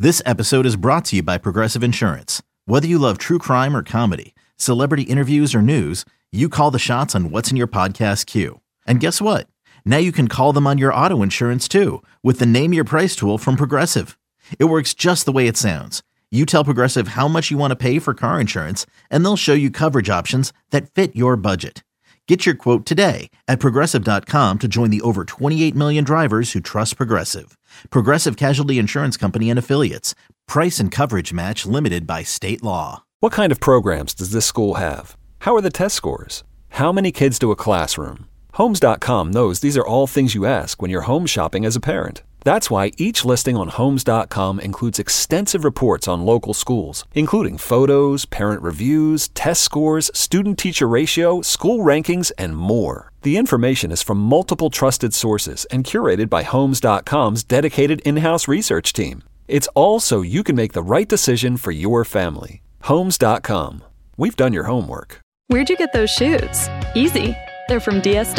This episode is brought to you by Progressive Insurance. Whether you love true crime or comedy, celebrity interviews or news, you call the shots on what's in your podcast queue. And guess what? Now you can call them on your auto insurance too with the Name Your Price tool from Progressive. It works just the way it sounds. You tell Progressive how much you want to pay for car insurance, and they'll show you coverage options that fit your budget. Get your quote today at Progressive.com to join the over 28 million drivers who trust Progressive. Progressive Casualty Insurance Company and Affiliates. Price and coverage match limited by state law. What kind of programs does this school have? How are the test scores? How many kids to a classroom? Homes.com knows these are all things you ask when you're home shopping as a parent. That's why each listing on Homes.com includes extensive reports on local schools, including photos, parent reviews, test scores, student-teacher ratio, school rankings, and more. The information is from multiple trusted sources and curated by Homes.com's dedicated in-house research team. It's all so you can make the right decision for your family. Homes.com. We've done your homework. Where'd you get those shoes? Easy. They're from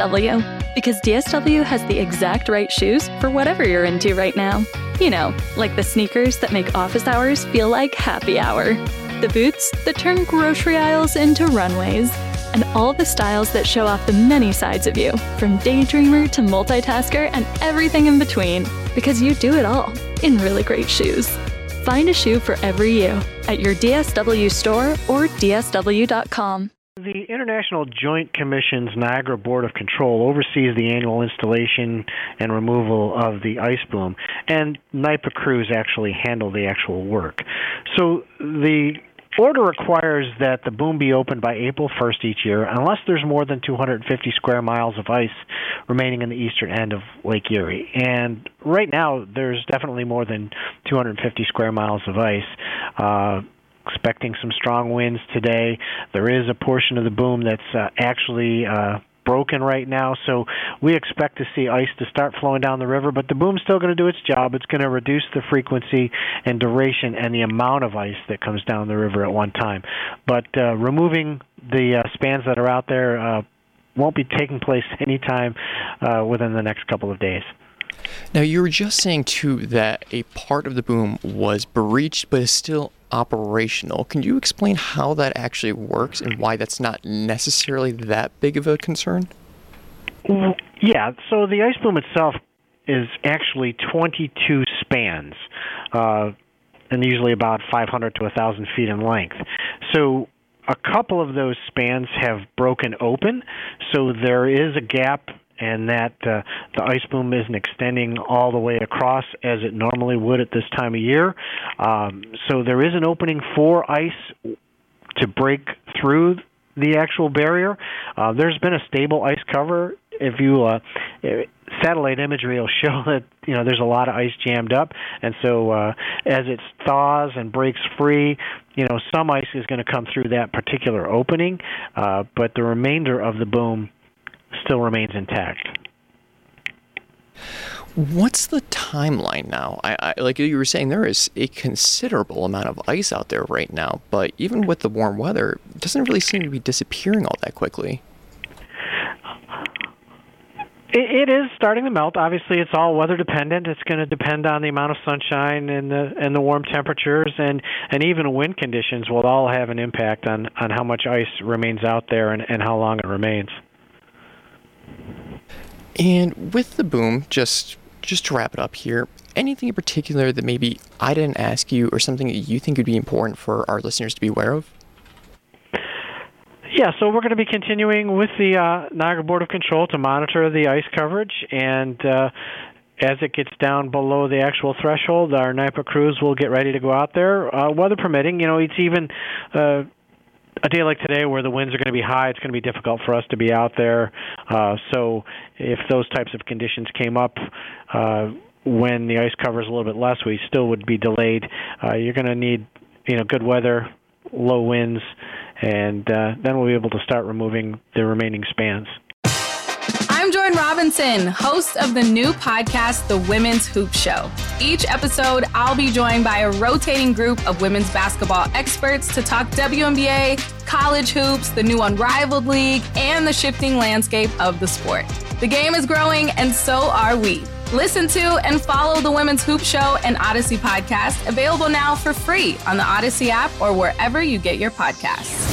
DSW. Because DSW has the exact right shoes for whatever you're into right now. You know, like the sneakers that make office hours feel like happy hour. The boots that turn grocery aisles into runways. And all the styles that show off the many sides of you, from daydreamer to multitasker and everything in between. Because you do it all in really great shoes. Find a shoe for every you at your DSW store or DSW.com. The International Joint Commission's Niagara Board of Control oversees the annual installation and removal of the ice boom, and NYPA crews actually handle the actual work. So the order requires that the boom be opened by April 1st each year, unless there's more than 250 square miles of ice remaining in the eastern end of Lake Erie. And right now, there's definitely more than 250 square miles of ice. Expecting some strong winds today. There is a portion of the boom that's actually broken right now, so we expect to see ice to start flowing down the river, but the boom's still going to do its job. It's going to reduce the frequency and duration and the amount of ice that comes down the river at one time. But removing the spans that are out there won't be taking place anytime within the next couple of days. Now, you were just saying, too, that a part of the boom was breached but is still operational. Can you explain how that actually works and why that's not necessarily that big of a concern? Yeah, so the ice boom itself is actually 22 spans, and usually about 500 to 1,000 feet in length. So a couple of those spans have broken open, so there is a gap, and that the ice boom isn't extending all the way across as it normally would at this time of year. So there is an opening for ice to break through the actual barrier. There's been a stable ice cover. If you satellite imagery will show that there's a lot of ice jammed up, and so as it thaws and breaks free, some ice is going to come through that particular opening, but the remainder of the boom still remains intact. What's the timeline now? I like you were saying, there is a considerable amount of ice out there right now, but even with the warm weather, it doesn't really seem to be disappearing all that quickly. It is starting to melt. Obviously, it's all weather dependent. It's going to depend on the amount of sunshine and the warm temperatures, and even wind conditions will all have an impact on how much ice remains out there and how long it remains. And with the boom, just to wrap it up here, anything in particular that maybe I didn't ask you or something that you think would be important for our listeners to be aware of? Yeah, so we're going to be continuing with the Niagara Board of Control to monitor the ice coverage, and as it gets down below the actual threshold, our NYPA crews will get ready to go out there, weather permitting. It's even a day like today where the winds are going to be high, it's going to be difficult for us to be out there. So if those types of conditions came up when the ice cover is a little bit less, we still would be delayed. You're going to need good weather, low winds, and then we'll be able to start removing the remaining spans. I'm Jordan Robinson, host of the new podcast, The Women's Hoop Show. Each episode, I'll be joined by a rotating group of women's basketball experts to talk WNBA, college hoops, the new Unrivaled League, and the shifting landscape of the sport. The game is growing, and so are we. Listen to and follow the Women's Hoop Show and Odyssey podcast, available now for free on the Odyssey app or wherever you get your podcasts.